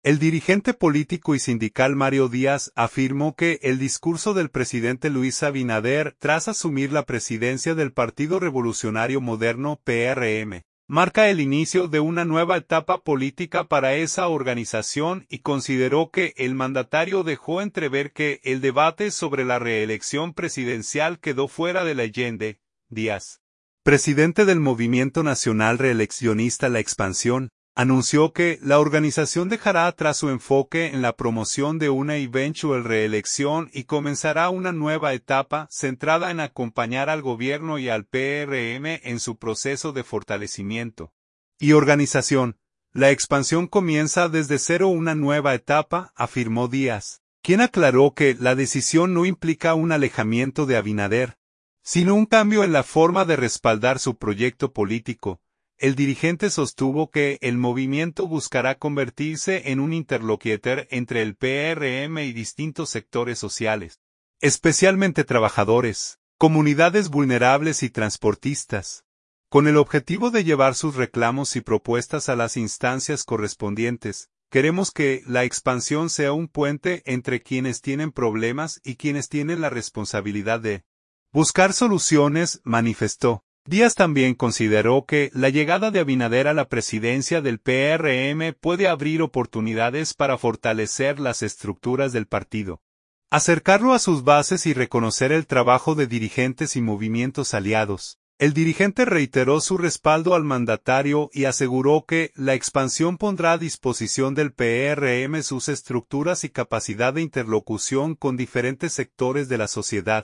El dirigente político y sindical Mario Díaz afirmó que el discurso del presidente Luis Abinader tras asumir la presidencia del Partido Revolucionario Moderno (PRM) marca el inicio de una nueva etapa política para esa organización y consideró que el mandatario dejó entrever que el debate sobre la reelección presidencial quedó fuera de la agenda. Díaz, presidente del Movimiento Nacional Reeleccionista La Expansión, anunció que la organización dejará atrás su enfoque en la promoción de una eventual reelección y comenzará una nueva etapa centrada en acompañar al gobierno y al PRM en su proceso de fortalecimiento y organización. La expansión comienza desde cero una nueva etapa, afirmó Díaz, quien aclaró que la decisión no implica un alejamiento de Abinader, sino un cambio en la forma de respaldar su proyecto político. El dirigente sostuvo que el movimiento buscará convertirse en un interlocutor entre el PRM y distintos sectores sociales, especialmente trabajadores, comunidades vulnerables y transportistas, con el objetivo de llevar sus reclamos y propuestas a las instancias correspondientes. Queremos que la expansión sea un puente entre quienes tienen problemas y quienes tienen la responsabilidad de buscar soluciones, manifestó. Díaz también consideró que la llegada de Abinader a la presidencia del PRM puede abrir oportunidades para fortalecer las estructuras del partido, acercarlo a sus bases y reconocer el trabajo de dirigentes y movimientos aliados. El dirigente reiteró su respaldo al mandatario y aseguró que la expansión pondrá a disposición del PRM sus estructuras y capacidad de interlocución con diferentes sectores de la sociedad.